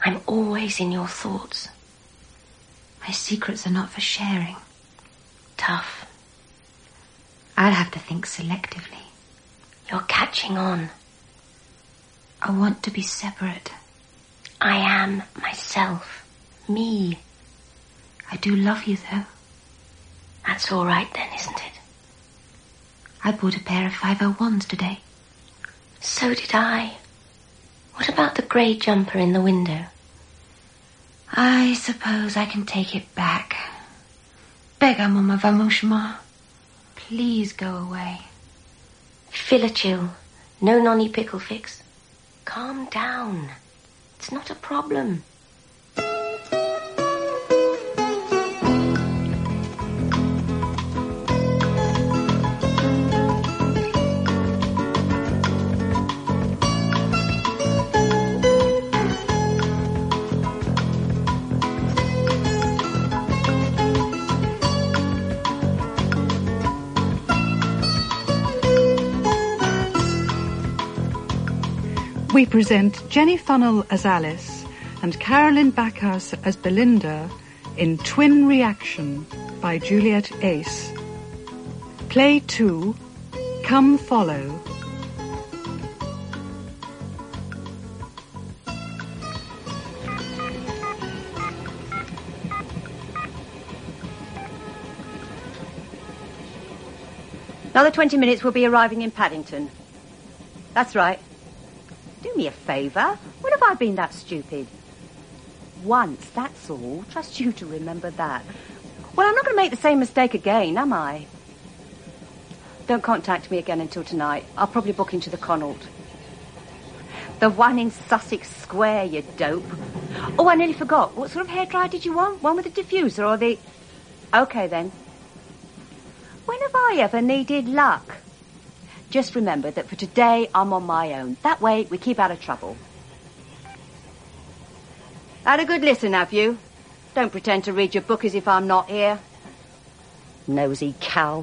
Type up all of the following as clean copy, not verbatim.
I'm always in your thoughts. My secrets are not for sharing. Tough. I'll have to think selectively. You're catching on. I want to be separate. I am myself. Me. I do love you, though. That's all right then, isn't it? I bought a pair of 501s today. So did I. What about the grey jumper in the window? I suppose I can take it back. Beg à mon avachement. Please go away. Feel a chill. No nonny pickle fix. Calm down. It's not a problem. We present Jenny Funnell as Alice and Carolyn Backhouse as Belinda in Twin Reaction by Juliet Ace. Play 2, Come Follow. Another 20 minutes we'll be arriving in Paddington. That's right. Do me a favour. When have I been that stupid? Once, that's all. Trust you to remember that. Well, I'm not going to make the same mistake again, am I? Don't contact me again until tonight. I'll probably book into the Connaught. The one in Sussex Square, you dope. Oh, I nearly forgot. What sort of hairdryer did you want? One with a diffuser or the... OK, then. When have I ever needed luck? Just remember that for today, I'm on my own. That way, we keep out of trouble. Had a good listen, have you? Don't pretend to read your book as if I'm not here. Nosy cow.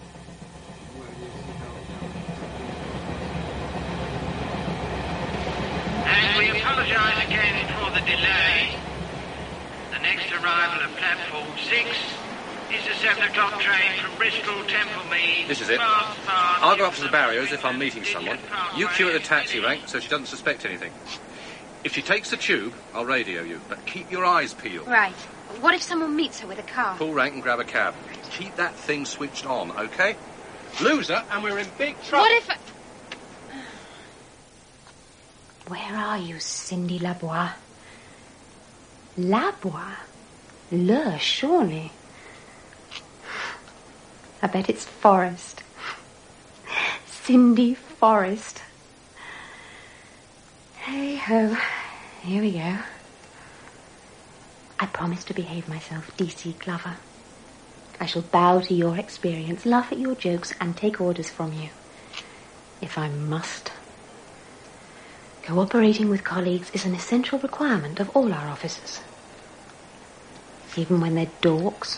And we apologise again for the delay. The next arrival at platform 6... is the 7 o'clock train from Bristol Templemead. This is it. I'll go up to the barrier as if I'm meeting someone. You queue at the taxi rank so she doesn't suspect anything. If she takes the tube, I'll radio you, but keep your eyes peeled. Right. What if someone meets her with a car? Pull rank and grab a cab. Keep that thing switched on, OK? Lose her and we're in big trouble. What if... Where are you, Cindy Labois? Labois? Le, surely. I bet it's Forrest. Cindy Forrest. Hey-ho. Here we go. I promise to behave myself, D.C. Glover. I shall bow to your experience, laugh at your jokes, and take orders from you. If I must. Cooperating with colleagues is an essential requirement of all our officers. Even when they're dorks.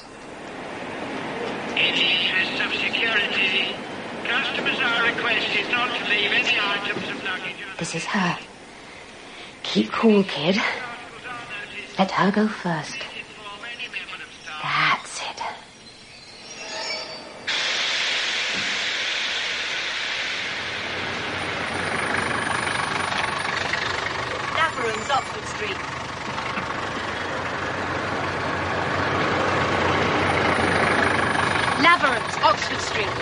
In the interest of security, customers are requested not to leave any items of luggage. This is her. Keep cool, kid. Let her go first. That's it. Laverham's, Oxford Street. Laverham's, Oxford Street.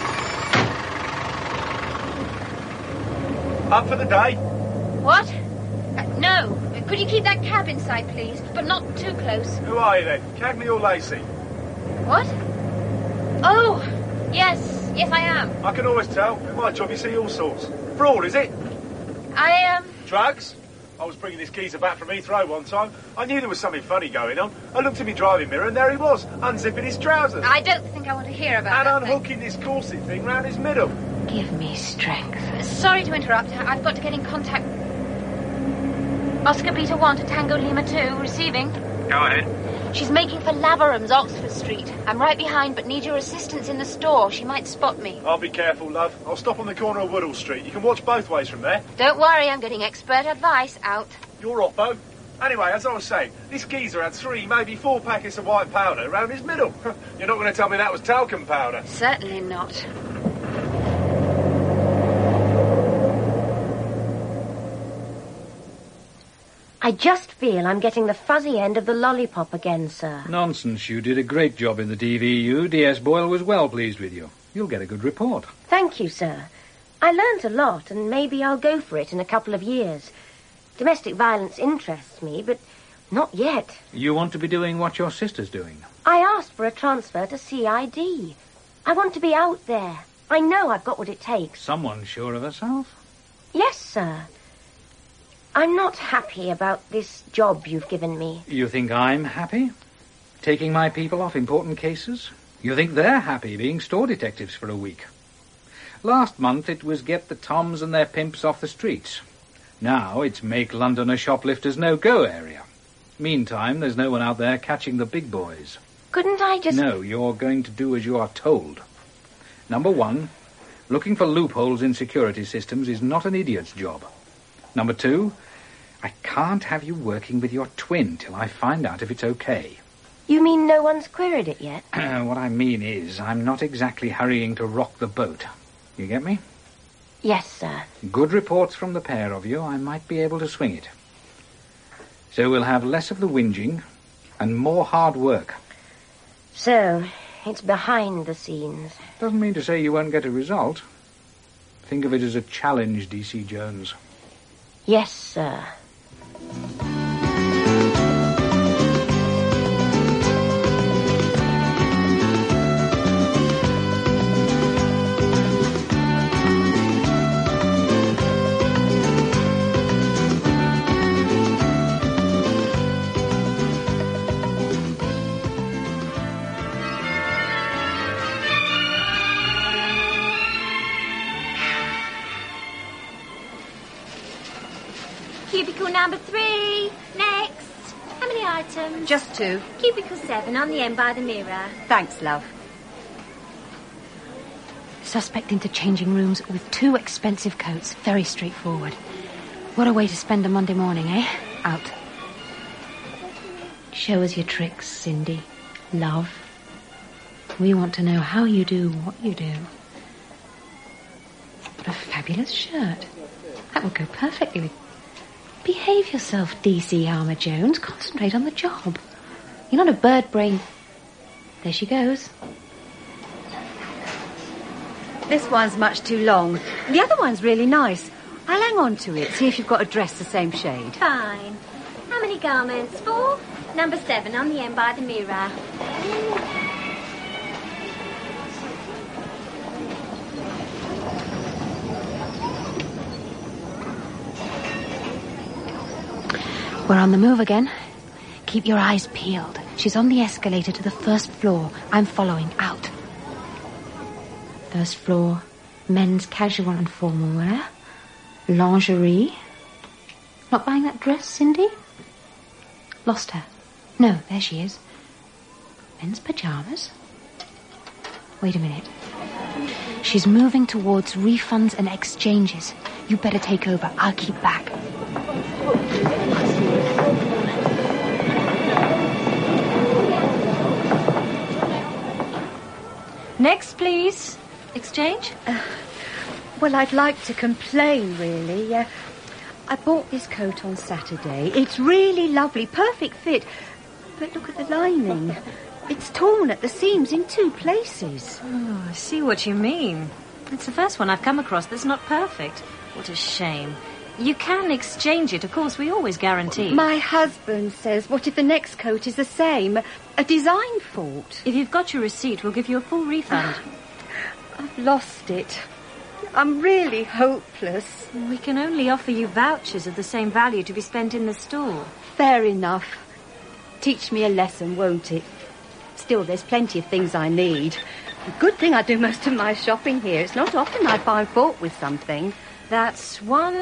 Up for the day? What? No. Could you keep that cab inside, please? But not too close. Who are you then? Cagney or Lacey? What? Oh, yes. Yes, I am. I can always tell. In my job you see all sorts. Fraud, is it? Drugs? I was bringing this geezer back from Heathrow one time. I knew there was something funny going on. I looked in my driving mirror and there he was, unzipping his trousers. I don't think I want to hear about that. And unhooking this corset thing round his middle. Give me strength. Sorry to interrupt. I've got to get in contact. Oscar Peter 1 to Tango Lima 2, receiving. Go ahead. She's making for Laverham's, Oxford Street. I'm right behind, but need your assistance in the store. She might spot me. I'll be careful, love. I'll stop on the corner of Woodall Street. You can watch both ways from there. Don't worry, I'm getting expert advice. Out. You're Oppo. Anyway, as I was saying, this geezer had 3, maybe 4 packets of white powder around his middle. You're not going to tell me that was talcum powder? Certainly not. I just feel I'm getting the fuzzy end of the lollipop again, sir. Nonsense. You did a great job in the DVU. DS Boyle was well pleased with you. You'll get a good report. Thank you, sir. I learnt a lot, and maybe I'll go for it in a couple of years. Domestic violence interests me, but not yet. You want to be doing what your sister's doing? I asked for a transfer to CID. I want to be out there. I know I've got what it takes. Someone sure of herself? Yes, sir. I'm not happy about this job you've given me. You think I'm happy? Taking my people off important cases? You think they're happy being store detectives for a week? Last month it was get the Toms and their pimps off the streets. Now it's make London a shoplifter's no-go area. Meantime, there's no one out there catching the big boys. Couldn't I just... No, you're going to do as you are told. Number 1, looking for loopholes in security systems is not an idiot's job. Number 2, I can't have you working with your twin till I find out if it's okay. You mean no one's queried it yet? What I mean is, I'm not exactly hurrying to rock the boat. You get me? Yes, sir. Good reports from the pair of you, I might be able to swing it. So we'll have less of the whinging and more hard work. So, it's behind the scenes. Doesn't mean to say you won't get a result. Think of it as a challenge, DC Jones. Yes, sir. Cubicle number 3. Next. How many items? Just 2. Cubicle 7 on the end by the mirror. Thanks, love. Suspect into changing rooms with 2 expensive coats. Very straightforward. What a way to spend a Monday morning, eh? Out. Show us your tricks, Cindy. Love. We want to know how you do what you do. What a fabulous shirt. That would go perfectly with... Behave yourself, DC Armour Jones. Concentrate on the job. You're not a bird brain... There she goes. This one's much too long. The other one's really nice. I'll hang on to it, see if you've got a dress the same shade. Fine. How many garments? 4? Number 7 on the end by the mirror. We're on the move again. Keep your eyes peeled. She's on the escalator to the first floor. I'm following. Out. First floor. Men's casual and formal wear. Lingerie. Not buying that dress, Cindy? Lost her. No, there she is. Men's pyjamas. Wait a minute. She's moving towards refunds and exchanges. You better take over. I'll keep back. Next, please. Exchange? Well, I'd like to complain, really. I bought this coat on Saturday. It's really lovely, perfect fit. But look at the lining. It's torn at the seams in 2 places. Oh, I see what you mean. It's the first one I've come across that's not perfect. What a shame. You can exchange it, of course, we always guarantee. My husband says, what if the next coat is the same? A design fault. If you've got your receipt, we'll give you a full refund. I've lost it. I'm really hopeless. We can only offer you vouchers of the same value to be spent in the store. Fair enough. Teach me a lesson, won't it? Still, there's plenty of things I need. Good thing I do most of my shopping here. It's not often I find fault with something. That's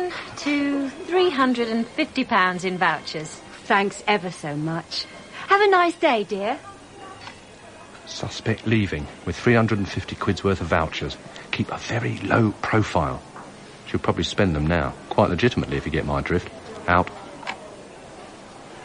£350 in vouchers. Thanks ever so much. Have a nice day, dear. Suspect leaving with 350 quid's worth of vouchers. Keep a very low profile. She'll probably spend them now. Quite legitimately, if you get my drift. Out.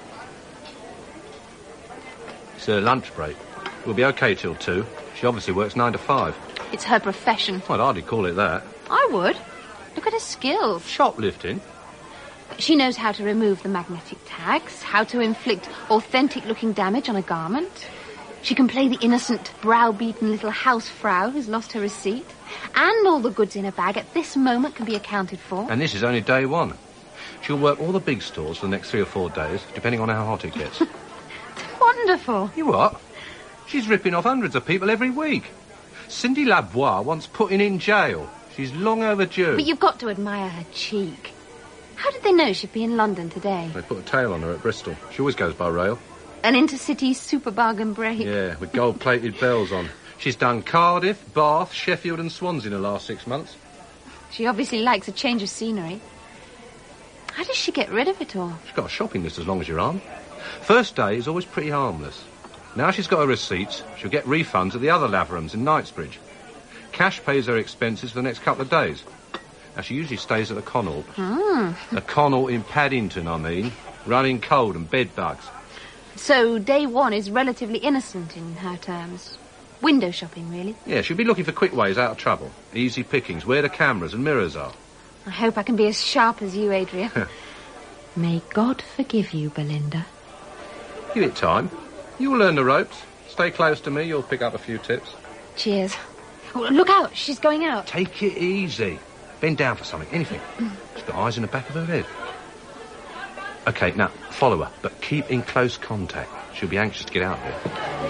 It's her lunch break. We'll be OK till 2. She obviously works 9 to 5. It's her profession. I'd hardly call it that. I would. Look at her skills. Shoplifting? She knows how to remove the magnetic tags, how to inflict authentic-looking damage on a garment. She can play the innocent, browbeaten little housefrau who's lost her receipt. And all the goods in her bag at this moment can be accounted for. And this is only day 1. She'll work all the big stores for the next 3 or 4 days, depending on how hot it gets. Wonderful. You what? She's ripping off hundreds of people every week. Cindy Lavoie wants putting in jail. She's long overdue. But you've got to admire her cheek. How did they know she'd be in London today? They put a tail on her at Bristol. She always goes by rail. An intercity super bargain break. Yeah, with gold-plated bells on. She's done Cardiff, Bath, Sheffield and Swansea in the last 6 months. She obviously likes a change of scenery. How does she get rid of it all? She's got a shopping list as long as your arm. First day is always pretty harmless. Now she's got her receipts, she'll get refunds at the other Laverhams in Knightsbridge. Cash pays her expenses for the next couple of days. Now, she usually stays at the Connaught. The Connaught in Paddington, I mean. Running cold and bed bugs. So day 1 is relatively innocent in her terms. Window shopping, really. Yeah, she'll be looking for quick ways out of trouble. Easy pickings, where the cameras and mirrors are. I hope I can be as sharp as you, Adrian. May God forgive you, Belinda. Give it time. You'll learn the ropes. Stay close to me, you'll pick up a few tips. Cheers. Oh, look out, she's going out. Take it easy. Bend down for something, anything. She's got eyes in the back of her head. OK, now, follow her, but keep in close contact. She'll be anxious to get out of here.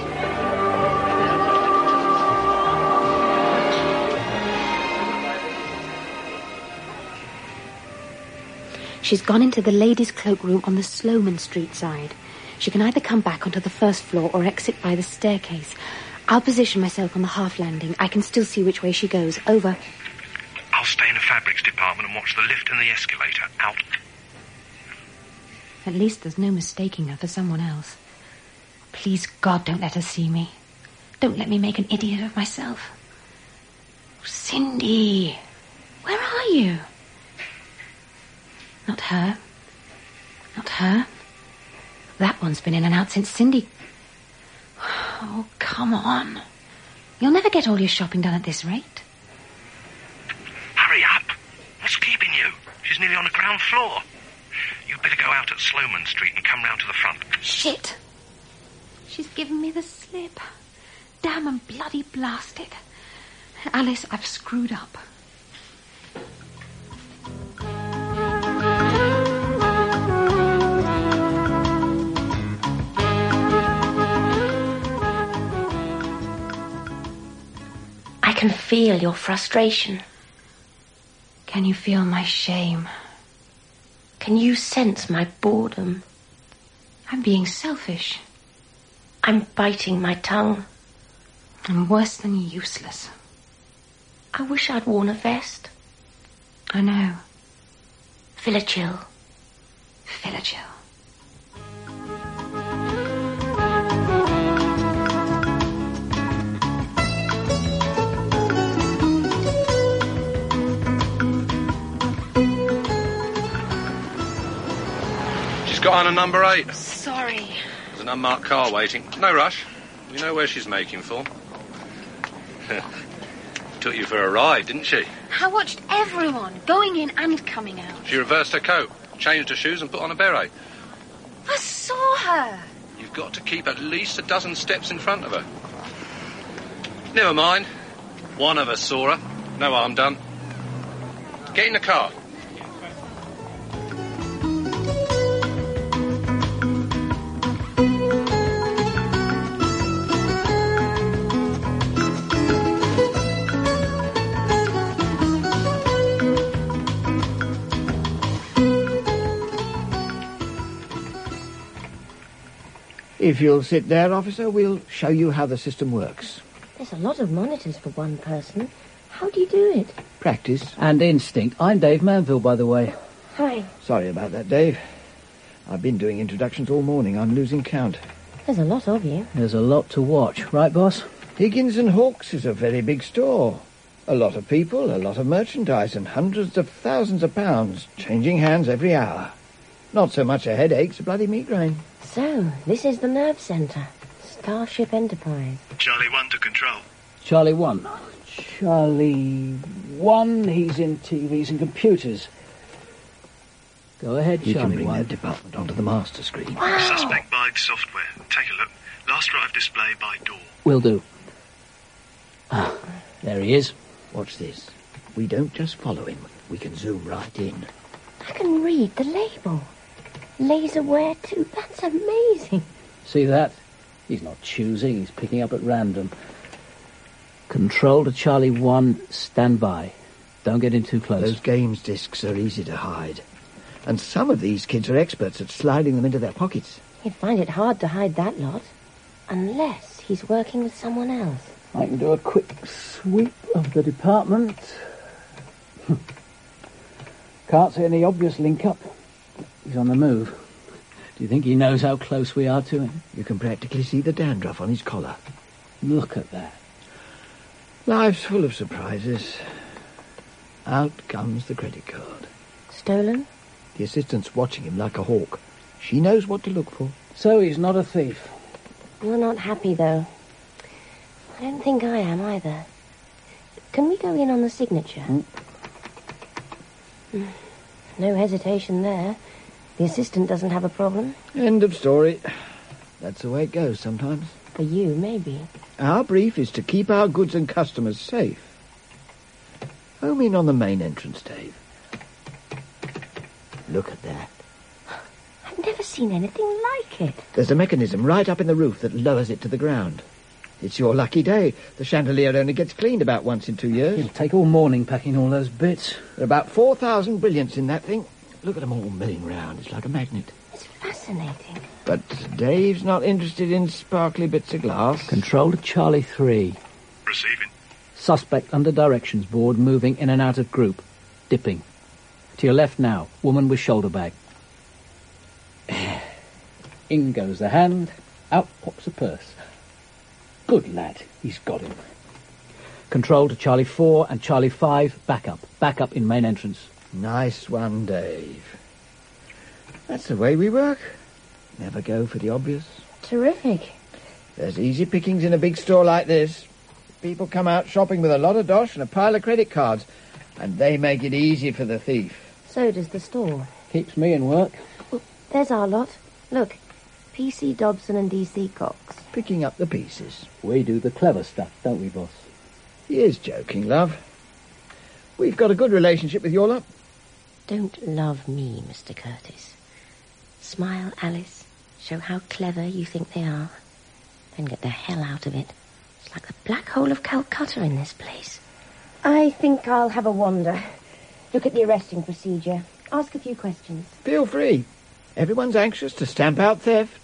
She's gone into the ladies' cloakroom on the Sloman Street side. She can either come back onto the first floor or exit by the staircase. I'll position myself on the half landing. I can still see which way she goes. Over. I'll stay in the fabrics department and watch the lift and the escalator. Out. At least there's no mistaking her for someone else. Please, God, don't let her see me. Don't let me make an idiot of myself. Oh, Cindy, where are you? Not her. Not her. That one's been in and out since Cindy... Oh, come on. You'll never get all your shopping done at this rate. Hurry up. What's keeping you? She's nearly on the ground floor. You'd better go out at Sloman Street and come round to the front. Shit. She's given me the slip. Damn and bloody blasted. Alice, I've screwed up. I can feel your frustration. Can you feel my shame? Can you sense my boredom? I'm being selfish. I'm biting my tongue. I'm worse than useless. I wish I'd worn a vest. I know. Feel a chill. Feel a chill. Got on a number 8. Sorry. There's an unmarked car waiting. No rush. You know where she's making for. Took you for a ride, didn't she? I watched everyone, going in and coming out. She reversed her coat, changed her shoes and put on a beret. I saw her. You've got to keep at least a dozen steps in front of her. Never mind. One of us saw her. No harm done. Get in the car. If you'll sit there, officer, we'll show you how the system works. There's a lot of monitors for one person. How do you do it? Practice. And instinct. I'm Dave Manville, by the way. Hi. Sorry about that, Dave. I've been doing introductions all morning. I'm losing count. There's a lot of you. There's a lot to watch. Right, boss? Higgins and Hawkes is a very big store. A lot of people, a lot of merchandise, and hundreds of thousands of pounds changing hands every hour. Not so much a headache, it's a bloody migraine. So, this is the nerve centre. Starship Enterprise. Charlie 1 to control. Charlie 1. Charlie 1, he's in TVs and computers. Go ahead, You Charlie can bring 1. that department onto the master screen. Suspect by software. Take a look. Last drive display by door. Will do. Ah, there he is. Watch this. We don't just follow him. We can zoom right in. I can read the label. Laserware 2. That's amazing. See that? He's not choosing, he's picking up at random. Control to Charlie 1, stand by. Don't get in too close. Those games discs are easy to hide. And some of these kids are experts at sliding them into their pockets. You'd find it hard to hide that lot. Unless he's working with someone else. I can do a quick sweep of the department. Can't see any obvious link-up. He's on the move. Do you think he knows how close we are to him? You can practically see the dandruff on his collar. Look at that. Life's full of surprises. Out comes the credit card. Stolen? The assistant's watching him like a hawk. She knows what to look for. So he's not a thief. You're not happy, though. I don't think I am, either. Can we go in on the signature? No hesitation there. The assistant doesn't have a problem. End of story. That's the way it goes sometimes. For you, maybe. Our brief is to keep our goods and customers safe. Home in on the main entrance, Dave. Look at that. I've never seen anything like it. There's a mechanism right up in the roof that lowers it to the ground. It's your lucky day. The chandelier only gets cleaned about once in 2 years. It'll take all morning packing all those bits. There are about 4,000 brilliants in that thing. Look at them all milling round. It's like a magnet. It's fascinating. But Dave's not interested in sparkly bits of glass. Control to Charlie 3. Receiving. Suspect under directions board, moving in and out of group. Dipping. To your left now. Woman with shoulder bag. In goes the hand. Out pops a purse. Good lad. He's got him. Control to Charlie 4 and Charlie 5. Back up. Back up in main entrance. Nice one, Dave. That's the way we work. Never go for the obvious. Terrific. There's easy pickings in a big store like this. People come out shopping with a lot of dosh and a pile of credit cards, and they make it easy for the thief. So does the store. Keeps me in work. There's our lot. Look, PC Dobson and DC Cox. Picking up the pieces. We do the clever stuff, don't we, boss? He is joking, love. We've got a good relationship with your lot. Don't love me, Mr. Curtis. Smile, Alice. Show how clever you think they are. Then get the hell out of it. It's like the black hole of Calcutta in this place. I think I'll have a wander. Look at the arresting procedure. Ask a few questions. Feel free. Everyone's anxious to stamp out theft.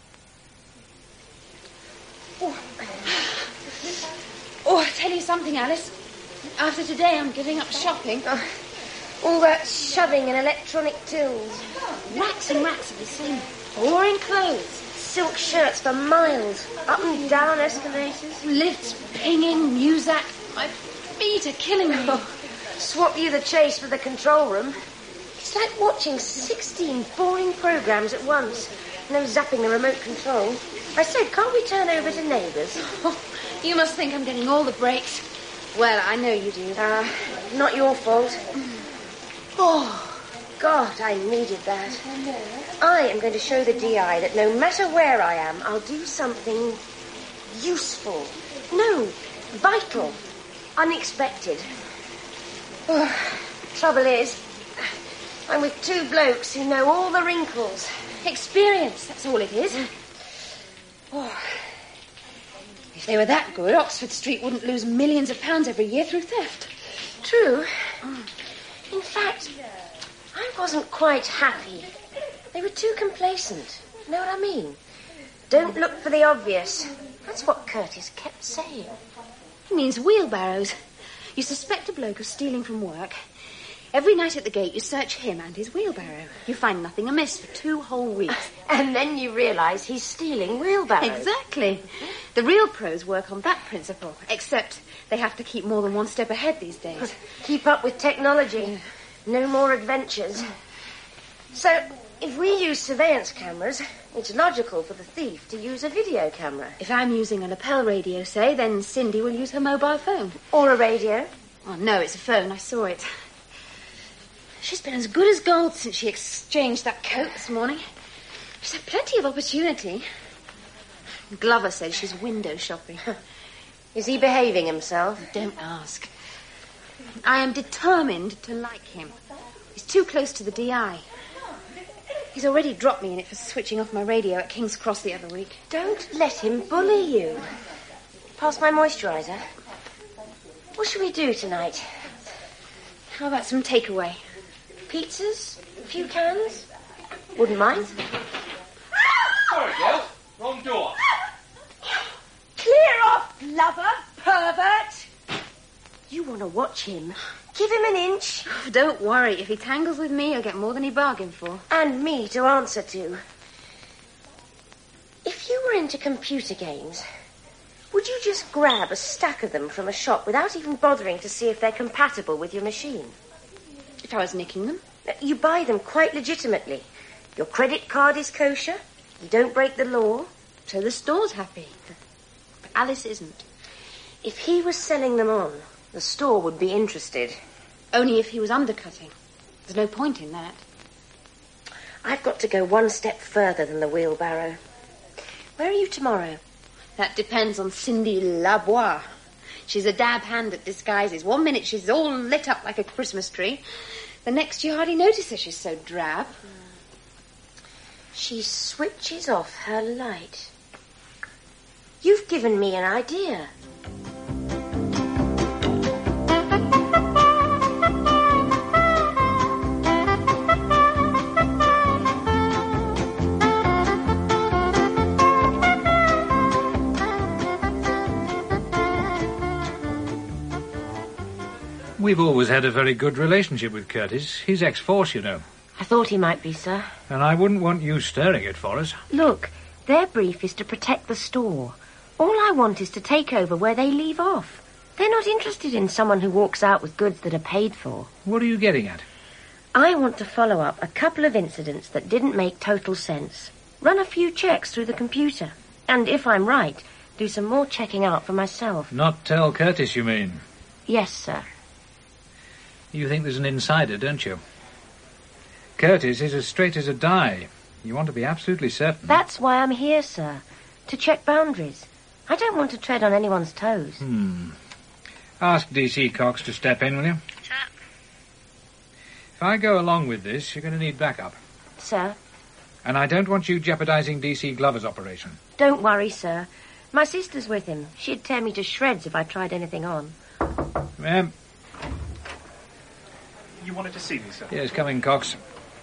Oh, I tell you something, Alice. After today, I'm giving up shopping. All that shoving and electronic tills. Racks and racks of the same boring clothes. Silk shirts for miles. Up and down escalators. Lifts, pinging, Muzak. My feet are killing me. Swap you the chase for the control room. It's like watching 16 boring programs at once. No zapping the remote control. I said, can't we turn over to Neighbours? Oh, you must think I'm getting all the breaks. Well, I know you do. Not your fault. Oh, God, I needed that. I am going to show the DI that no matter where I am, I'll do something useful. No, vital. Unexpected. Oh, trouble is, I'm with two blokes who know all the wrinkles. Experience, that's all it is. Oh. If they were that good, Oxford Street wouldn't lose millions of pounds every year through theft. True. In fact, I wasn't quite happy. They were too complacent. Know what I mean? Don't look for the obvious. That's what Curtis kept saying. He means wheelbarrows. You suspect a bloke of stealing from work. Every night at the gate, you search him and his wheelbarrow. You find nothing amiss for 2 whole weeks. And then you realise he's stealing wheelbarrows. Exactly. The real pros work on that principle, except they have to keep more than one step ahead these days. Keep up with technology. No more adventures. So, If we use surveillance cameras, it's logical for the thief to use a video camera. If I'm using a lapel radio, say, then Cindy will use her mobile phone. Or a radio. Oh, no, it's a phone. I saw it. She's been as good as gold since she exchanged that coat this morning. She's had plenty of opportunity. Glover says she's window shopping. Is he behaving himself? Don't ask. I am determined to like him. He's too close to the DI. He's already dropped me in it for switching off my radio at King's Cross the other week. Don't let him bully you. Pass my moisturiser. What shall we do tonight? How about some takeaway? Pizzas? A few cans? Wouldn't mind. Sorry, girls. Wrong door. Clear off, lover, pervert! You want to watch him? Give him an inch. Don't worry. If he tangles with me, he'll get more than he bargained for. And me to answer to. If you were into computer games, would you just grab a stack of them from a shop without even bothering to see if they're compatible with your machine? If I was nicking them? You buy them quite legitimately. Your credit card is kosher. You don't break the law. So the store's happy. But Alice isn't. If he was selling them on, the store would be interested. Only if he was undercutting. There's no point in that. I've got to go one step further than the wheelbarrow. Where are you tomorrow? That depends on Cindy Labois. She's a dab hand at disguises. 1 minute she's all lit up like a Christmas tree. The next you hardly notice her, she's so drab. She switches off her light. You've given me an idea. We've always had a very good relationship with Curtis. He's ex-force, you know. I thought he might be, sir. And I wouldn't want you stirring it for us. Look, their brief is to protect the store. All I want is to take over where they leave off. They're not interested in someone who walks out with goods that are paid for. What are you getting at? I want to follow up a couple of incidents that didn't make total sense. Run a few checks through the computer. And if I'm right, do some more checking out for myself. Not tell Curtis, you mean? Yes, sir. You think there's an insider, don't you? Curtis is as straight as a die. You want to be absolutely certain. That's why I'm here, sir. To check boundaries. I don't want to tread on anyone's toes. Ask D.C. Cox to step in, will you? Sir. If I go along with this, you're going to need backup. Sir? And I don't want you jeopardizing D.C. Glover's operation. Don't worry, sir. My sister's with him. She'd tear me to shreds if I tried anything on. Ma'am. You wanted to see me, sir? Yes, come in, Cox.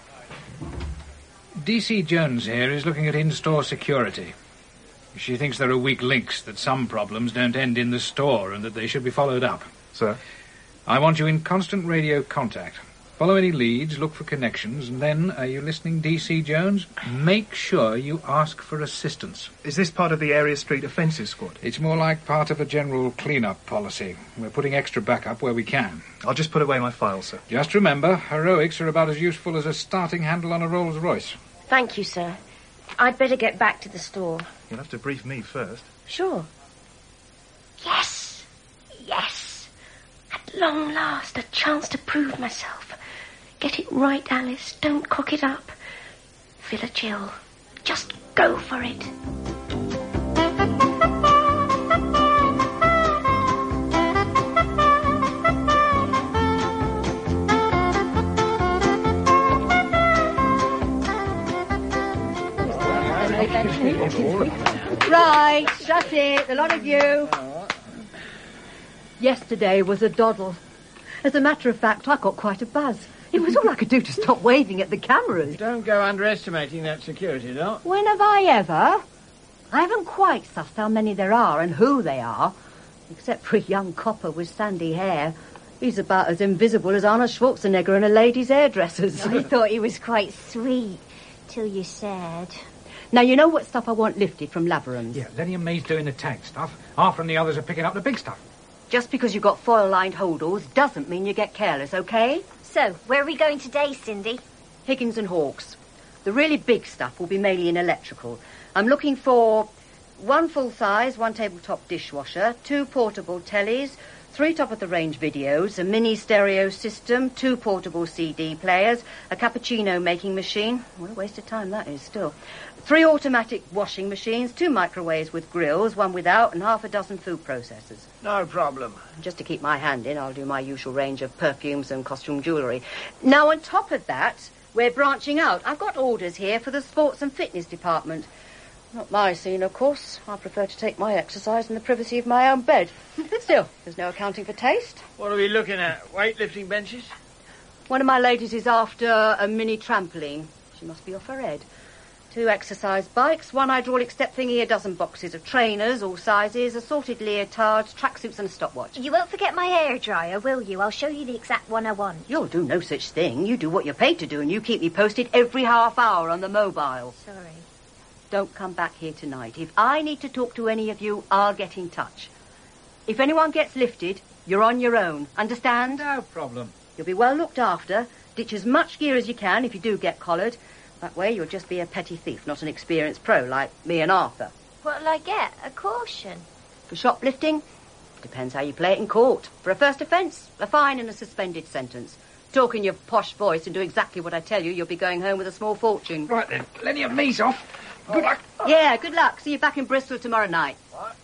D.C. Jones here is looking at in-store security. She thinks there are weak links, that some problems don't end in the store and that they should be followed up. Sir? I want you in constant radio contact. Follow any leads, look for connections, and then, are you listening, D.C. Jones? Make sure you ask for assistance. Is this part of the Area Street Offences Squad? It's more like part of a general clean-up policy. We're putting extra backup where we can. I'll just put away my files, sir. Just remember, heroics are about as useful as a starting handle on a Rolls-Royce. Thank you, sir. I'd better get back to the store. You'll have to brief me first. Sure. Yes. Yes. At long last, a chance to prove myself. Get it right, Alice. Don't cock it up. Feel a chill. Just go for it. Right, that's it, the lot of you. Yesterday was a doddle. As a matter of fact, I got quite a buzz. It was all I could do to stop waving at the cameras. Don't go underestimating that security lot. When have I ever? I haven't quite sussed how many there are and who they are, except for a young copper with sandy hair. He's about as invisible as Arnold Schwarzenegger and a lady's hairdresser's. I thought he was quite sweet, till you said. Now, you know what stuff I want lifted from Laveram's? Yeah, Lenny and May's doing the tag stuff. Arthur and the others are picking up the big stuff. Just because you've got foil-lined holdalls doesn't mean you get careless, OK? So, where are we going today, Cindy? Higgins and Hawkes. The really big stuff will be mainly in electrical. I'm looking for 1 full-size, 1 tabletop dishwasher, 2 portable tellies, 3 top-of-the-range videos, a mini stereo system, 2 portable CD players, a cappuccino making machine. What a waste of time that is still. 3 automatic washing machines, 2 microwaves with grills, 1 without, and half a dozen food processors. No problem. Just to keep my hand in, I'll do my usual range of perfumes and costume jewellery. Now, on top of that, we're branching out. I've got orders here for the sports and fitness department. Not my scene, of course. I prefer to take my exercise in the privacy of my own bed. Still, there's no accounting for taste. What are we looking at? Weightlifting benches? One of my ladies is after a mini trampoline. She must be off her head. 2 exercise bikes, 1 hydraulic step thingy, a dozen boxes of trainers, all sizes, assorted leotards, tracksuits and a stopwatch. You won't forget my hairdryer, will you? I'll show you the exact one I want. You'll do no such thing. You do what you're paid to do, and you keep me posted every half hour on the mobile. Sorry. Don't come back here tonight. If I need to talk to any of you, I'll get in touch. If anyone gets lifted, you're on your own. Understand? No problem. You'll be well looked after. Ditch as much gear as you can if you do get collared. That way you'll just be a petty thief, not an experienced pro like me and Arthur. What'll I get? A caution? For shoplifting? Depends how you play it in court. For a first offence, a fine and a suspended sentence. Talk in your posh voice and do exactly what I tell you, you'll be going home with a small fortune. Right then, plenty of me's off. Good luck. Yeah, good luck. See you back in Bristol tomorrow night. What?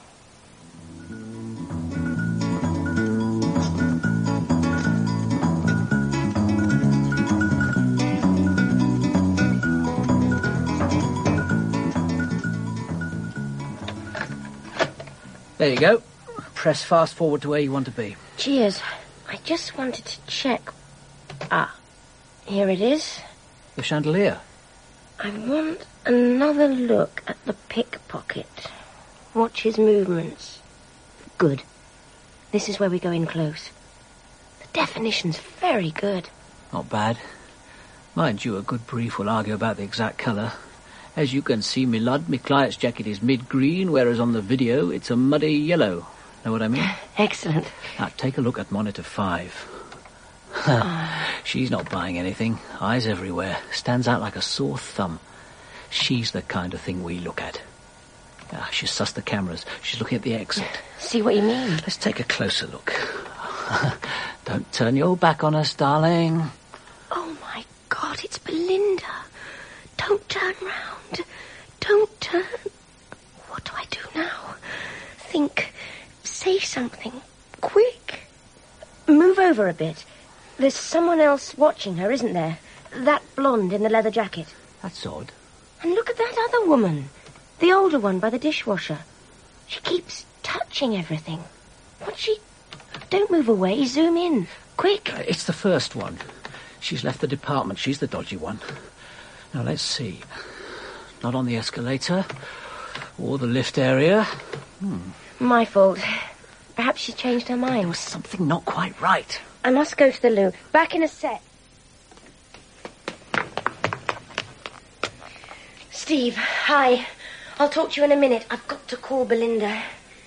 There you go. Press fast forward to where you want to be. Cheers. I just wanted to check. Ah, here it is. The chandelier. I want another look at the pickpocket. Watch his movements. Good. This is where we go in close. The definition's very good. Not bad. Mind you, a good brief will argue about the exact colour. As you can see, me lad, me client's jacket is mid-green, whereas on the video it's a muddy yellow. Know what I mean? Excellent. Now, take a look at monitor 5. She's not buying anything. Eyes everywhere. Stands out like a sore thumb. She's the kind of thing we look at. She's sussed the cameras. She's looking at the exit. See what you mean? Let's take a closer look. Don't turn your back on us, darling. Oh, my God, it's Belinda. Don't turn round. Don't turn. What do I do now? Think. Say something. Quick. Move over a bit. There's someone else watching her, isn't there? That blonde in the leather jacket. That's odd. And look at that other woman. The older one by the dishwasher. She keeps touching everything. What's she... Don't move away. Zoom in. Quick. It's the first one. She's left the department. She's the dodgy one. Now, let's see. Not on the escalator. Or the lift area. My fault. Perhaps she changed her mind. There was something not quite right. I must go to the loo. Back in a sec. Steve, hi. I'll talk to you in a minute. I've got to call Belinda.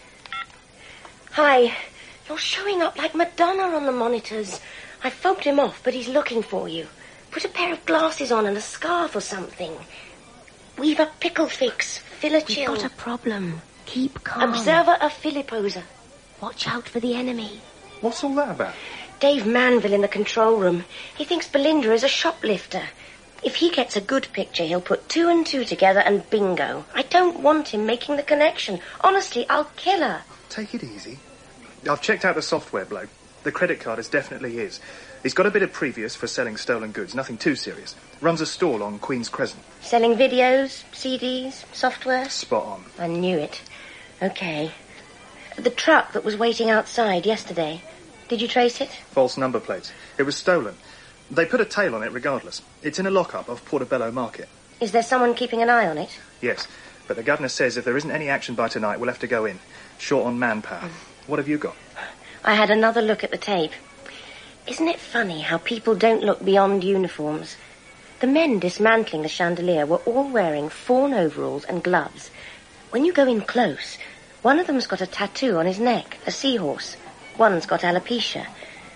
Hi. You're showing up like Madonna on the monitors. I fobbed him off, but he's looking for you. Put a pair of glasses on and a scarf or something. We've a pickle fix. Fill a chill. We've got a problem. Keep calm. Observer a Filiposa. Watch out for the enemy. What's all that about? Dave Manville in the control room. He thinks Belinda is a shoplifter. If he gets a good picture, he'll put 2 and 2 together and bingo. I don't want him making the connection. Honestly, I'll kill her. Take it easy. I've checked out the software bloke. The credit card is definitely his. He's got a bit of previous for selling stolen goods, nothing too serious. Runs a stall on Queen's Crescent. Selling videos, CDs, software? Spot on. I knew it. Okay. The truck that was waiting outside yesterday, did you trace it? False number plates. It was stolen. They put a tail on it regardless. It's in a lockup off Portobello Market. Is there someone keeping an eye on it? Yes, but the governor says if there isn't any action by tonight, we'll have to go in. Short on manpower. What have you got? I had another look at the tape. Isn't it funny how people don't look beyond uniforms? The men dismantling the chandelier were all wearing fawn overalls and gloves. When you go in close, one of them's got a tattoo on his neck, a seahorse. One's got alopecia.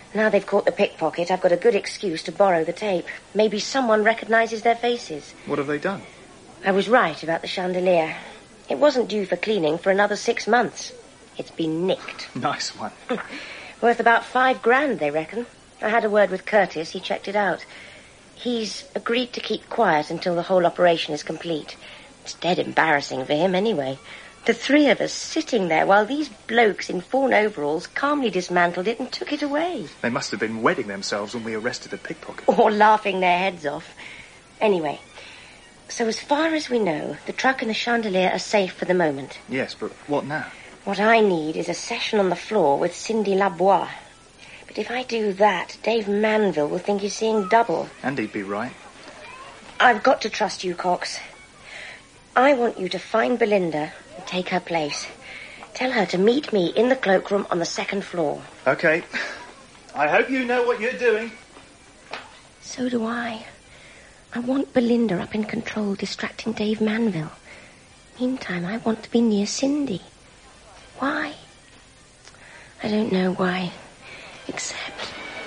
Now they've caught the pickpocket, I've got a good excuse to borrow the tape. Maybe someone recognises their faces. What have they done? I was right about the chandelier. It wasn't due for cleaning for another 6 months. It's been nicked. Nice one. Worth about $5,000, they reckon. I had a word with Curtis. He checked it out. He's agreed to keep quiet until the whole operation is complete. It's dead embarrassing for him anyway. The three of us sitting there while these blokes in fawn overalls calmly dismantled it and took it away. They must have been wetting themselves when we arrested the pickpocket. Or laughing their heads off. Anyway, so as far as we know, the truck and the chandelier are safe for the moment. Yes, but what now? What I need is a session on the floor with Cindy Labois. But if I do that, Dave Manville will think he's seeing double. And he'd be right. I've got to trust you, Cox. I want you to find Belinda and take her place. Tell her to meet me in the cloakroom on the 2nd floor. OK. I hope you know what you're doing. So do I. I want Belinda up in control, distracting Dave Manville. Meantime, I want to be near Cindy. Why? I don't know why. Except...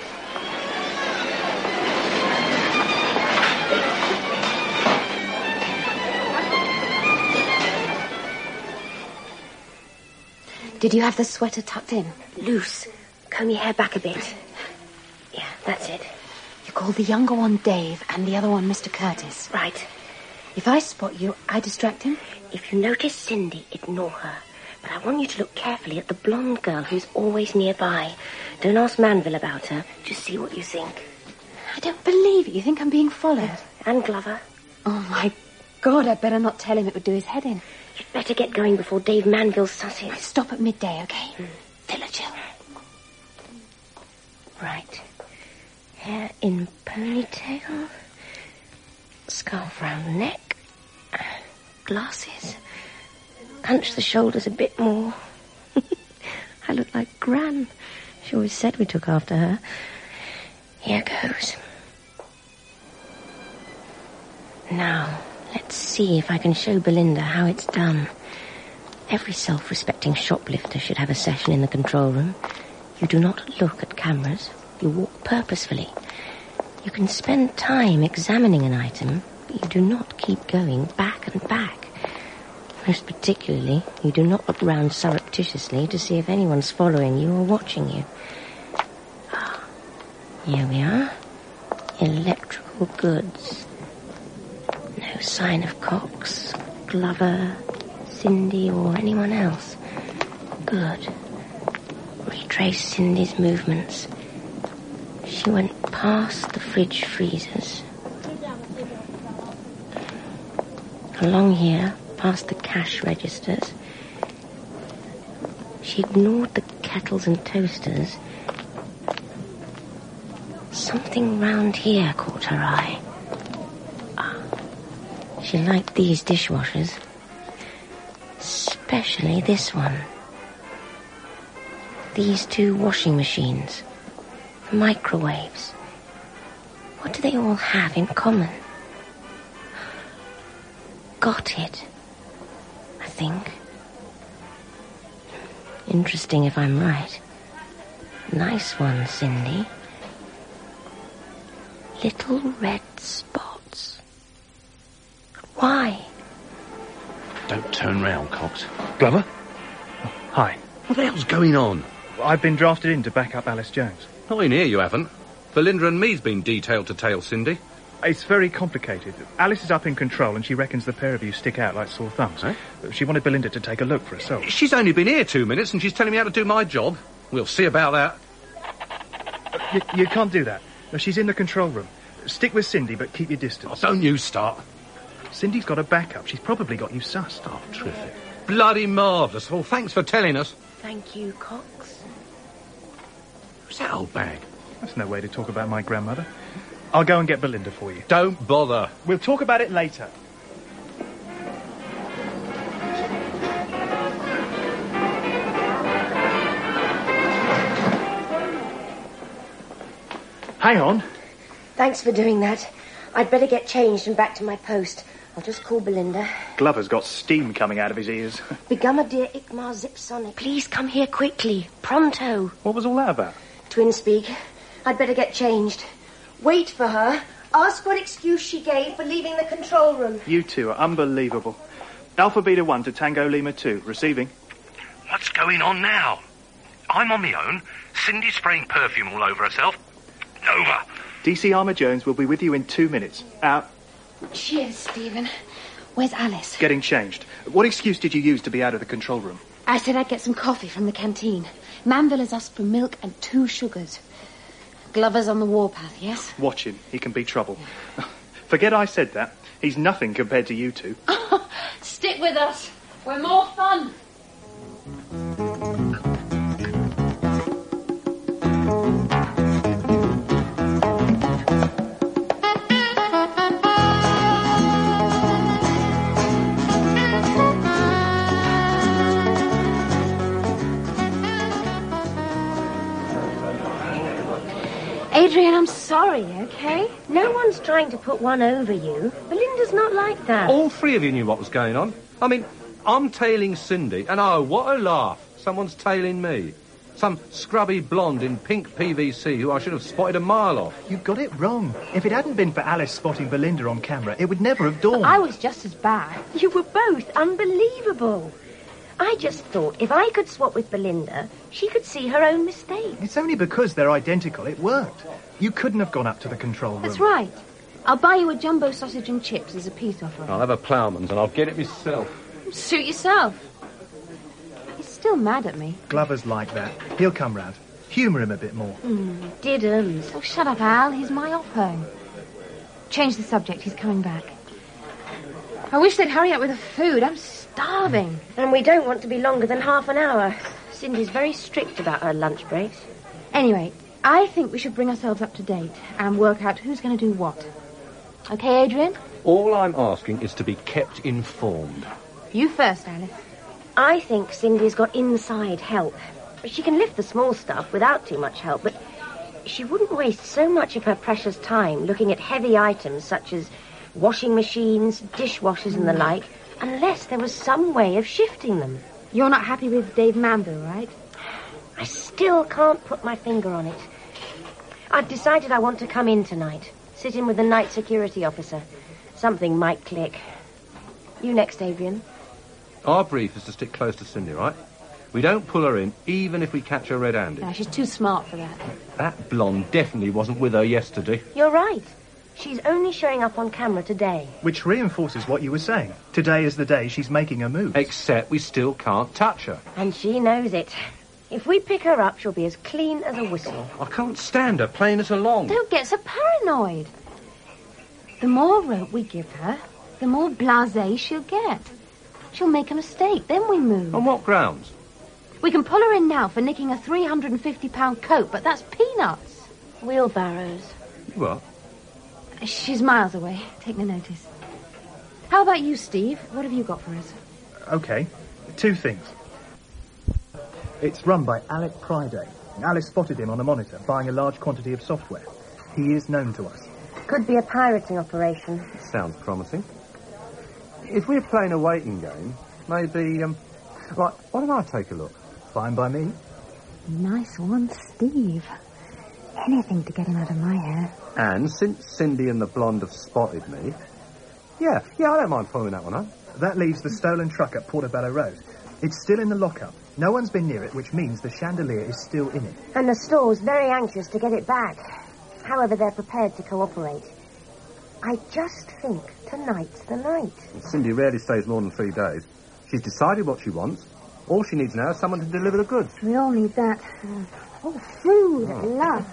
Did you have the sweater tucked in? Loose. Comb your hair back a bit. Yeah, that's it. You called the younger one Dave and the other one Mr. Curtis. Right. If I spot you, I distract him? If you notice Cindy, ignore her. But I want you to look carefully at the blonde girl who's always nearby. Don't ask Manville about her. Just see what you think. I don't believe it. You think I'm being followed? And Glover. Oh, my God, I'd better not tell him. It would do his head in. You'd better get going before Dave Manville susses. I stop at midday, OK? Villager. Right. Hair in ponytail. Scarf round neck. Glasses. Hunch the shoulders a bit more. I look like Gran. She always said we took after her. Here goes. Now, let's see if I can show Belinda how it's done. Every self-respecting shoplifter should have a session in the control room. You do not look at cameras. You walk purposefully. You can spend time examining an item, but you do not keep going back and back. Most particularly, you do not look round surreptitiously to see if anyone's following you or watching you. Here we are. Electrical goods. No sign of Cox, Glover, Cindy, or anyone else. Good. Retrace Cindy's movements. She went past the fridge freezers. Along here, past the cash registers. She ignored the kettles and toasters. Something round here caught her eye. She liked these dishwashers. Especially this one. These 2 washing machines. Microwaves. What do they all have in common? Got it. I think. Interesting if I'm right. Nice one, Cindy. Little red spots. Why? Don't turn round, Cox. Glover? Oh, hi. What the hell's going on? I've been drafted in to back up Alice Jones. Not in here, you haven't. Belinda and me's been detailed to tail Cindy. It's very complicated. Alice is up in control and she reckons the pair of you stick out like sore thumbs. Eh? She wanted Belinda to take a look for herself. She's only been here 2 minutes and she's telling me how to do my job. We'll see about that. You can't do that. No, she's in the control room. Stick with Cindy, but keep your distance. Oh, don't you start. Cindy's got a backup. She's probably got you sussed. Oh, terrific. Bloody marvellous. Well, thanks for telling us. Thank you, Cox. Who's that old bag? That's no way to talk about my grandmother. I'll go and get Belinda for you. Don't bother. We'll talk about it later. Hang on. Thanks for doing that. I'd better get changed and back to my post. I'll just call Belinda. Glover's got steam coming out of his ears. Begummer dear Ikmar Zipsonic. Please come here quickly. Pronto. What was all that about? Twin speak. I'd better get changed. Wait for her. Ask what excuse she gave for leaving the control room. You two are unbelievable. Alpha Beta 1 to Tango Lima 2. Receiving. What's going on now? I'm on my own. Cindy's spraying perfume all over herself. Over. DC Armour Jones will be with you in 2 minutes. Out. Cheers, Stephen. Where's Alice? Getting changed. What excuse did you use to be out of the control room? I said I'd get some coffee from the canteen. Manville has asked for milk and 2 sugars. Glover's on the warpath, yes? Watch him. He can be trouble. Forget I said that. He's nothing compared to you two. Stick with us. We're more fun. Adrian, I'm sorry, okay? No one's trying to put one over you. Belinda's not like that. All 3 of you knew what was going on. I mean, I'm tailing Cindy, and oh, what a laugh. Someone's tailing me. Some scrubby blonde in pink PVC who I should have spotted a mile off. You got it wrong. If it hadn't been for Alice spotting Belinda on camera, it would never have dawned. I was just as bad. You were both unbelievable. I just thought if I could swap with Belinda, she could see her own mistake. It's only because they're identical it worked. You couldn't have gone up to the control room. That's right. I'll buy you a jumbo sausage and chips as a peace offering. I'll have a ploughman's and I'll get it myself. Suit yourself. He's still mad at me. Glover's like that. He'll come round. Humour him a bit more. Didn't. Oh, shut up, Al. He's my oppo. Change the subject. He's coming back. I wish they'd hurry up with the food. I'm starving. And we don't want to be longer than half an hour. Cindy's very strict about her lunch breaks. Anyway, I think we should bring ourselves up to date and work out who's going to do what. Okay, Adrian? All I'm asking is to be kept informed. You first, Alice. I think Cindy's got inside help. She can lift the small stuff without too much help, but she wouldn't waste so much of her precious time looking at heavy items such as washing machines, dishwashers and the like, unless there was some way of shifting them. You're not happy with Dave Manville, right? I still can't put my finger on it. I've decided I want to come in tonight, sit in with the night security officer. Something might click. You next, Adrian. Our brief is to stick close to Cindy, right? We don't pull her in, even if we catch her red-handed. No, she's too smart for that. That blonde definitely wasn't with her yesterday. You're right. She's only showing up on camera today. Which reinforces what you were saying. Today is the day she's making her move. Except we still can't touch her. And she knows it. If we pick her up, she'll be as clean as a whistle. I can't stand her playing us along. Don't get so paranoid. The more rope we give her, the more blasé she'll get. She'll make a mistake, then we move. On what grounds? We can pull her in now for nicking a £350 coat, but that's peanuts. Wheelbarrows. What? She's miles away. Take no notice. How about you, Steve? What have you got for us? OK. 2 things. It's run by Alec Priday. Alice spotted him on a monitor, buying a large quantity of software. He is known to us. Could be a pirating operation. Sounds promising. If we're playing a waiting game, maybe, right, why don't I take a look? Fine by me. Nice one, Steve. Anything to get him out of my hair. And since Cindy and the blonde have spotted me, yeah, I don't mind following that one up. That leaves the stolen truck at Portobello Road. It's still in the lockup. No one's been near it, which means the chandelier is still in it. And the store's very anxious to get it back. However, they're prepared to cooperate. I just think tonight's the night. Cindy rarely stays more than 3 days. She's decided what she wants. All she needs now is someone to deliver the goods. We all need that. Oh, food at last.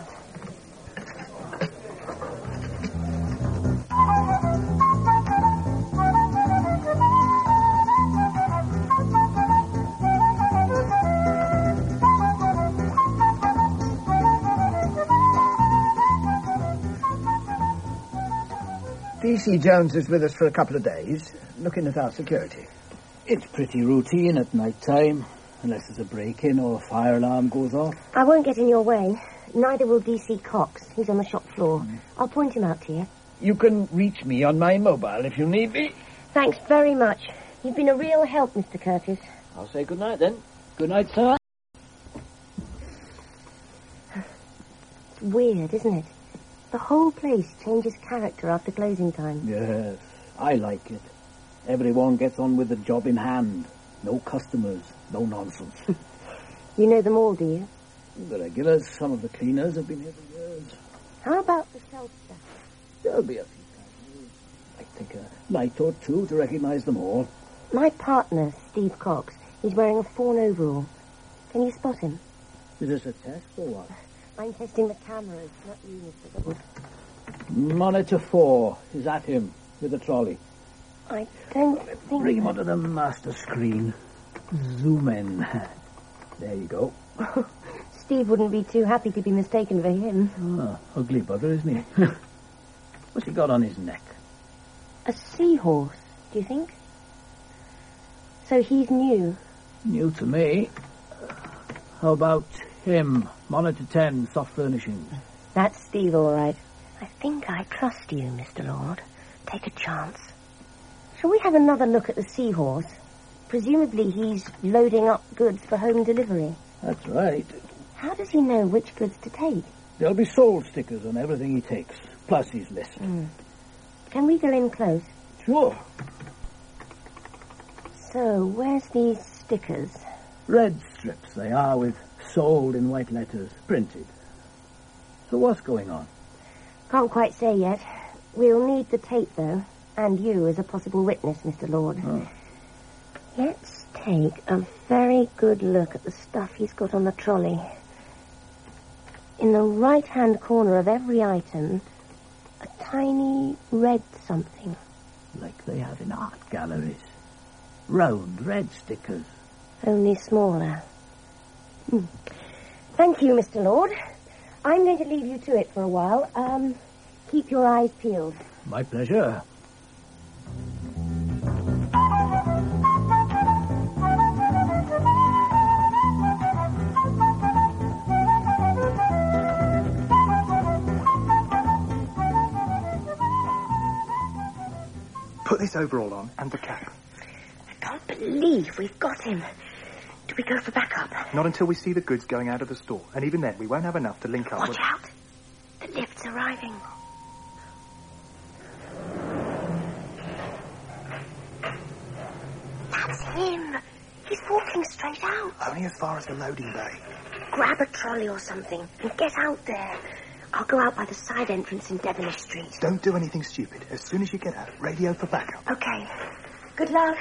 DC Jones is with us for a couple of days, looking at our security. It's pretty routine at night time, unless there's a break-in or a fire alarm goes off. I won't get in your way. Neither will DC Cox. He's on the shop floor. I'll point him out to you. You can reach me on my mobile if you need me. Thanks very much. You've been a real help, Mr. Curtis. I'll say good night then. Good night, sir. weird, isn't it? The whole place changes character after closing time. Yes, I like it. Everyone gets on with the job in hand. No customers, no nonsense. You know them all, do you? The regulars, some of the cleaners have been here for years. How about the shelf staff? There'll be a few casuals. Might take a night or two to recognise them all. My partner, Steve Cox, is wearing a fawn overall. Can you spot him? Is this a test or what? I'm testing the cameras, not you, Mr. Lord. Monitor 4 is at him with a trolley. I don't think... Bring him onto the master screen. Zoom in. There you go. Steve wouldn't be too happy to be mistaken for him. Ah, ugly bugger, isn't he? What's he got on his neck? A seahorse, do you think? So he's new. New to me. How about him? Monitor 10, soft furnishings. That's Steve, all right. I think I trust you, Mr. Lord. Take a chance. Shall we have another look at the seahorse? Presumably he's loading up goods for home delivery. That's right. How does he know which goods to take? There'll be sold stickers on everything he takes, plus his list. Can we go in close? Sure. So, where's these stickers? Red strips they are, with sold in white letters, printed. So what's going on? Can't quite say yet. We'll need the tape, though, and you as a possible witness, Mr. Lord. Oh. Let's take a very good look at the stuff he's got on the trolley. In the right-hand corner of every item, a tiny red something. Like they have in art galleries. Round red stickers. Only smaller. Thank you, Mr. Lord. I'm going to leave you to it for a while. Keep your eyes peeled. My pleasure. Put this overall on and the cap. I can't believe we've got him. Do we go for backup? Not until we see the goods going out of the store. And even then, we won't have enough to link up Watch with... out. The lift's arriving. That's him. He's walking straight out. Only as far as the loading bay. Grab a trolley or something and get out there. I'll go out by the side entrance in Devonish Street. Don't do anything stupid. As soon as you get out, radio for backup. Okay. Good luck.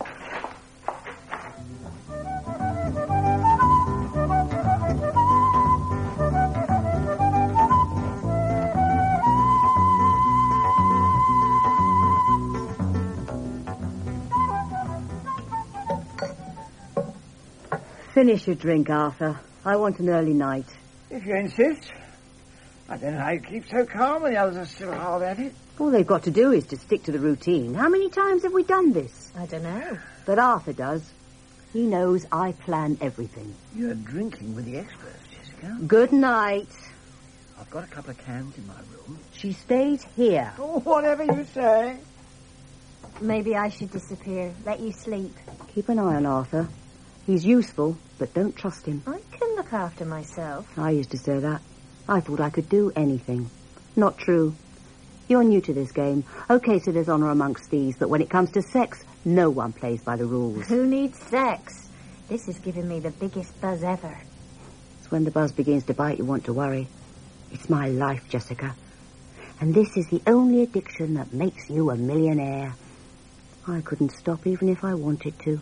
Finish your drink, Arthur. I want an early night. If you insist. I don't know how you keep so calm when the others are still hard at it. All they've got to do is to stick to the routine. How many times have we done this? I don't know. But Arthur does. He knows I plan everything. You're drinking with the experts, Jessica. Good night. I've got a couple of cans in my room. She stays here. Oh, whatever you say. Maybe I should disappear. Let you sleep. Keep an eye on Arthur. He's useful, but don't trust him. I can look after myself. I used to say that. I thought I could do anything. Not true. You're new to this game. Okay, so there's honour amongst thieves, but when it comes to sex, no one plays by the rules. Who needs sex? This is giving me the biggest buzz ever. It's when the buzz begins to bite you want to worry. It's my life, Jessica. And this is the only addiction that makes you a millionaire. I couldn't stop even if I wanted to.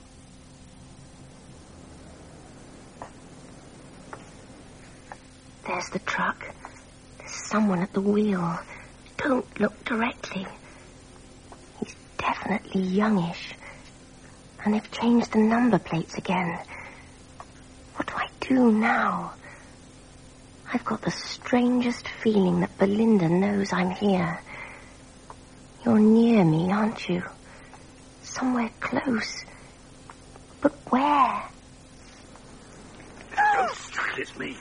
There's the truck. There's someone at the wheel. Don't look directly. He's definitely youngish. And they've changed the number plates again. What do I do now? I've got the strangest feeling that Belinda knows I'm here. You're near me, aren't you? Somewhere close. But where? Don't strike, it's me.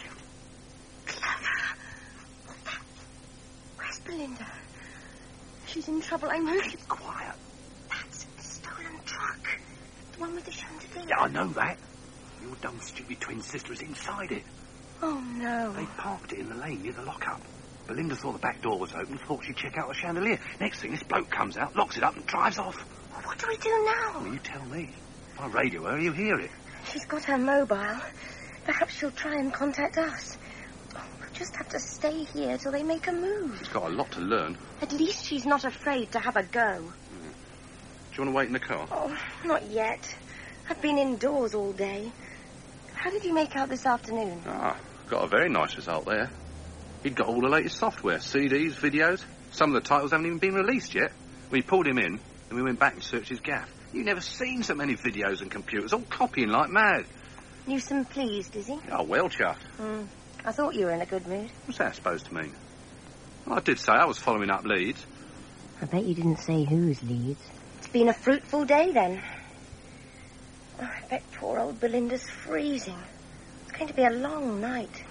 Where's Belinda? She's in trouble, I know. Keep quiet. That's the stolen truck. The one with the chandelier. Yeah, I know that. Your dumb, stupid twin sister is inside it. Oh, no. They parked it in the lane near the lockup. Belinda saw the back door was open, thought she'd check out the chandelier. Next thing, this bloke comes out, locks it up and drives off. What do we do now? Well, you tell me. If I radio her, you hear it. She's got her mobile. Perhaps she'll try and contact us. Oh, we'll just have to stay here till they make a move. She's got a lot to learn. At least she's not afraid to have a go. Do you want to wait in the car? Oh, not yet. I've been indoors all day. How did you make out this afternoon? Got a very nice result there. He'd got all the latest software, CDs, videos. Some of the titles haven't even been released yet. We pulled him in, and we went back and searched his gaff. You've never seen so many videos and computers, all copying like mad. Newsom pleased, is he? Oh, well chuffed. I thought you were in a good mood. What's that supposed to mean? Well, I did say I was following up leads. I bet you didn't say whose leads. It's been a fruitful day, then. Oh, I bet poor old Belinda's freezing. It's going to be a long night.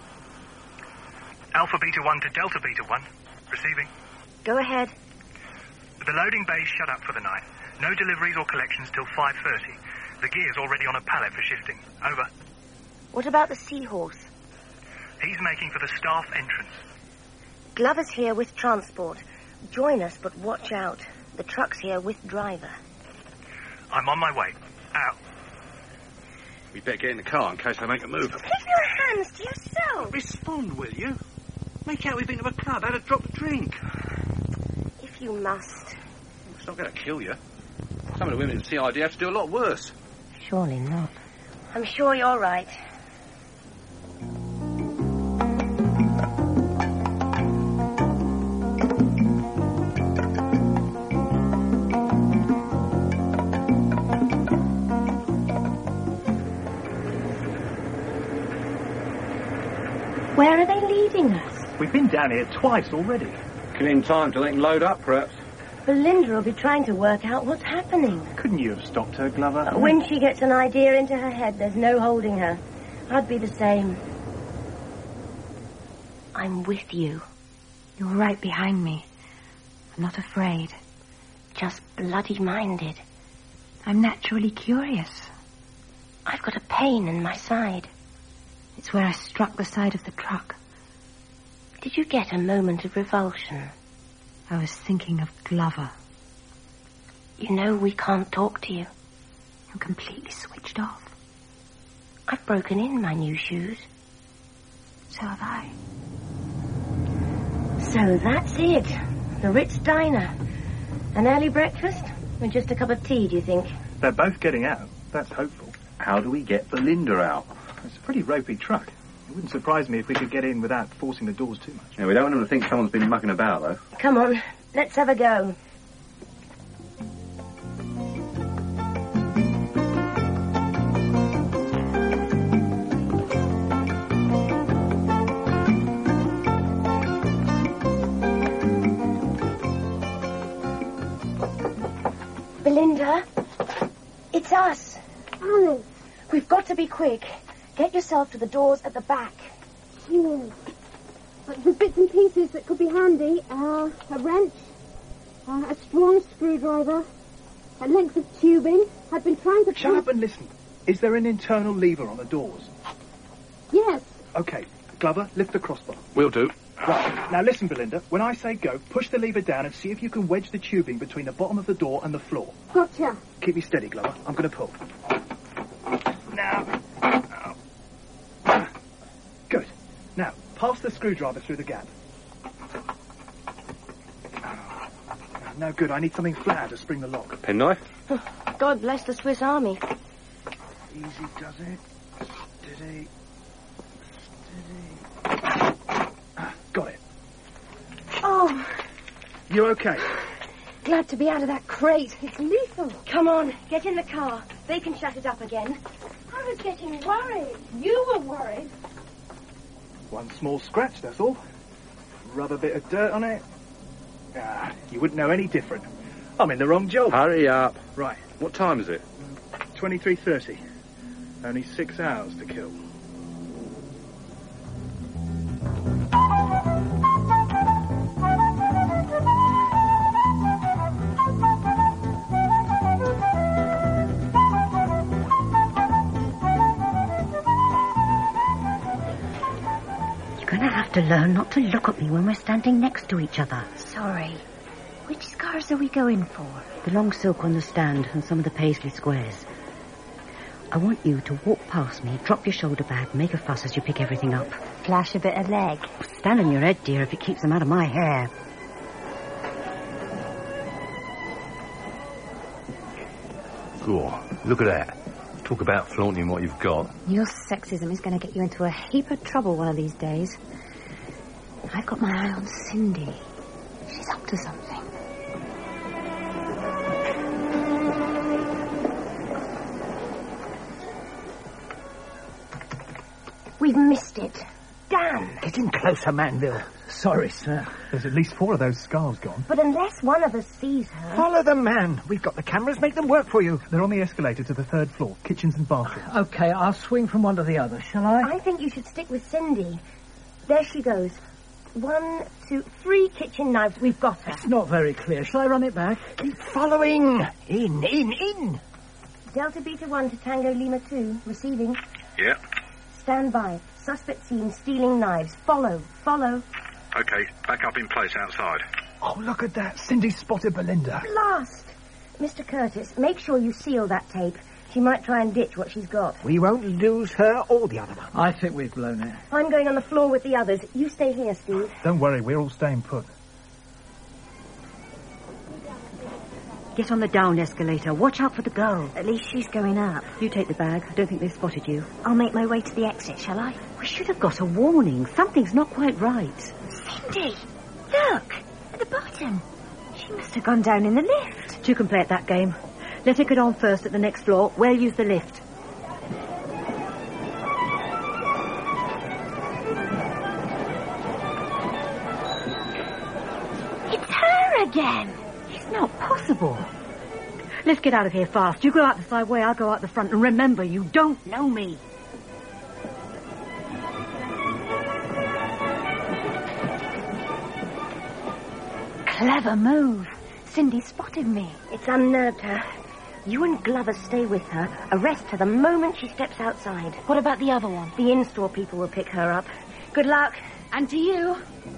Alpha Beta 1 to Delta Beta 1. Receiving. Go ahead. The loading bay's shut up for the night. No deliveries or collections till 5:30. The gear's already on a pallet for shifting. Over. What about the Seahorse? He's making for the staff entrance. Glover's here with transport. Join us, but watch out. The truck's here with driver. I'm on my way. Out. We better get in the car in case they make a move. Keep your hands to yourself. Respond, will you? Make out we've been to a club, had a drop of drink. If you must. It's not going to kill you. Some of the women in CID have to do a lot worse. Surely not. I'm sure you're right. Where are they leading us? We've been down here twice already. Killing time till they can load up, perhaps. Belinda will be trying to work out what's happening. Couldn't you have stopped her, Glover? When she gets an idea into her head, there's no holding her. I'd be the same. I'm with you. You're right behind me. I'm not afraid. Just bloody minded. I'm naturally curious. I've got a pain in my side. It's where I struck the side of the truck. Did you get a moment of revulsion? I was thinking of Glover. You know we can't talk to you. I'm completely switched off. I've broken in my new shoes. So have I. So that's it. The Ritz Diner. An early breakfast? Or just a cup of tea, do you think? They're both getting out. That's hopeful. How do we get Belinda out? It's a pretty ropey truck. It wouldn't surprise me if we could get in without forcing the doors too much. Yeah, we don't want them to think someone's been mucking about, though. Come on, let's have a go. Belinda, it's us. Alice. We've got to be quick. Get yourself to the doors at the back. Yes. There's bits and pieces that could be handy. A wrench, a strong screwdriver, a length of tubing. I've been trying to... Shut up and listen. Is there an internal lever on the doors? Yes. Okay. Glover, lift the crossbar. Will do. Right. Now listen, Belinda. When I say go, push the lever down and see if you can wedge the tubing between the bottom of the door and the floor. Gotcha. Keep me steady, Glover. I'm going to pull. Now. Good. Now, pass the screwdriver through the gap. No good. I need something flat to spring the lock. Penknife? Oh, God bless the Swiss Army. Easy does it. Steady. Got it. Oh. You're okay? Glad to be out of that crate. It's lethal. Come on, get in the car. They can shut it up again. I was getting worried. You were worried. One small scratch, that's all. Rub a bit of dirt on it. You wouldn't know any different. I'm in the wrong job. Hurry up. Right. What time is it? 23:30. Only 6 hours to kill. to learn not to look at me when we're standing next to each other. Sorry. Which scarves are we going for? The long silk on the stand and some of the paisley squares. I want you to walk past me, drop your shoulder bag, make a fuss as you pick everything up. Flash a bit of leg. Stand on your head, dear, if it keeps them out of my hair. Cool. Look at that. Talk about flaunting what you've got. Your sexism is going to get you into a heap of trouble one of these days. I've got my eye on Cindy. She's up to something. We've missed it. Damn. Get in closer, Manville. Sorry, sir. There's at least 4 of those scarves gone. But unless one of us sees her... Follow them, man. We've got the cameras. Make them work for you. They're on the escalator to the 3rd floor. Kitchens and bathrooms. OK, I'll swing from one to the other, shall I? I think you should stick with Cindy. There she goes. 1, 2, 3 kitchen knives. We've got her. It's not very clear. Shall I run it back? Keep following. In. Delta Beta 1 to Tango Lima 2. Receiving. Yeah. Stand by. Suspect seen stealing knives. Follow. OK, back up in place outside. Oh, look at that. Cindy spotted Belinda. Blast! Mr. Curtis, make sure you seal that tape. She might try and ditch what she's got. We won't lose her or the other one. I think we've blown it. I'm going on the floor with the others. You stay here, Steve. Don't worry, we're all staying put. Get on the down escalator. Watch out for the girl. At least she's going up. You take the bag. I don't think they've spotted you. I'll make my way to the exit, shall I? We should have got a warning. Something's not quite right. Cindy! Look! At the bottom. She must have gone down in the lift. Two can play at that game. Let her get on first at the next floor. We'll use the lift. It's her again! It's not possible. Let's get out of here fast. You go out the side way, I'll go out the front. And remember, you don't know me. Clever move. Cindy spotted me. It's unnerved her. You and Glover stay with her. Arrest her the moment she steps outside. What about the other one? The in-store people will pick her up. Good luck. And to you.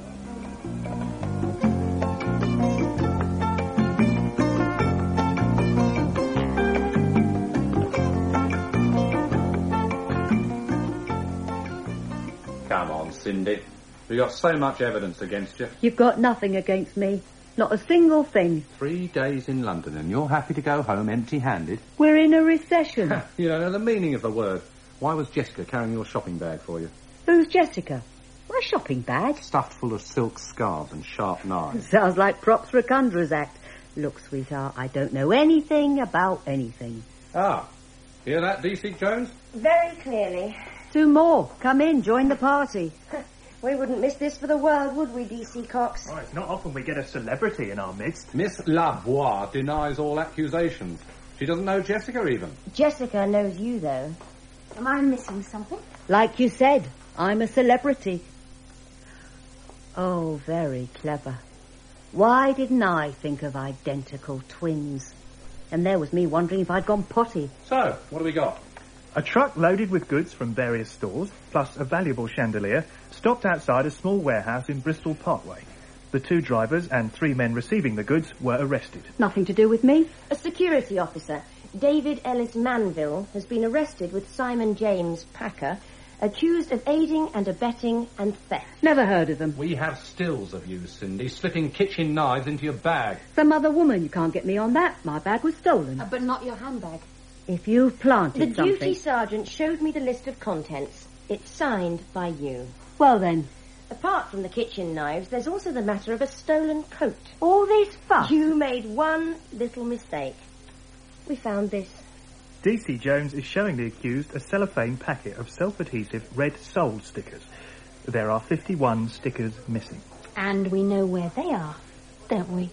Come on, Cindy. We've got so much evidence against you. You've got nothing against me. Not a single thing. 3 days in London and you're happy to go home empty-handed? We're in a recession. You don't know the meaning of the word. Why was Jessica carrying your shopping bag for you? Who's Jessica? My shopping bag? Stuffed full of silk scarves and sharp knives. Sounds like props for a conjurer's act. Look, sweetheart, I don't know anything about anything. Ah, hear that, D.C. Jones? Very clearly. 2 more. Come in, join the party. We wouldn't miss this for the world, would we, D.C. Cox? Oh, it's not often we get a celebrity in our midst. Miss Lavoie denies all accusations. She doesn't know Jessica even. Jessica knows you, though. Am I missing something? Like you said, I'm a celebrity. Oh, very clever. Why didn't I think of identical twins? And there was me wondering if I'd gone potty. So, what do we got? A truck loaded with goods from various stores, plus a valuable chandelier, stopped outside a small warehouse in Bristol Parkway. The 2 drivers and 3 men receiving the goods were arrested. Nothing to do with me. A security officer, David Ellis Manville, has been arrested with Simon James Packer, accused of aiding and abetting and theft. Never heard of them. We have stills of you, Cindy, slipping kitchen knives into your bag. Some other woman, you can't get me on that. My bag was stolen. But not your handbag. If you've planted The something... duty sergeant showed me the list of contents. It's signed by you. Well, then. Apart from the kitchen knives, there's also the matter of a stolen coat. All this fuss? You made one little mistake. We found this. D.C. Jones is showing the accused a cellophane packet of self-adhesive red soul stickers. There are 51 stickers missing. And we know where they are, don't we?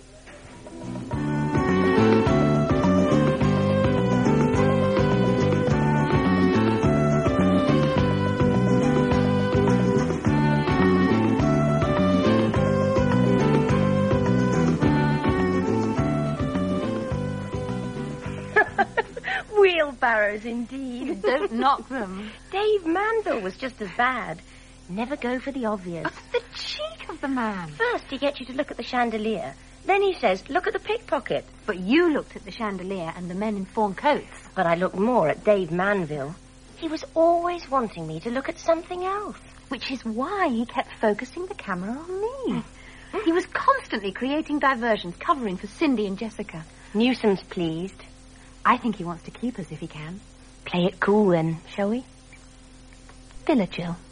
Wheelbarrows, indeed. Don't knock them. Dave Manville was just as bad. Never go for the obvious. Oh, the cheek of the man. First, he gets you to look at the chandelier. Then he says, look at the pickpocket. But you looked at the chandelier and the men in fawn coats. But I looked more at Dave Manville. He was always wanting me to look at something else. Which is why he kept focusing the camera on me. He was constantly creating diversions, covering for Cindy and Jessica. Newsom's pleased. I think he wants to keep us if he can. Play it cool then, shall we? Villa Jill.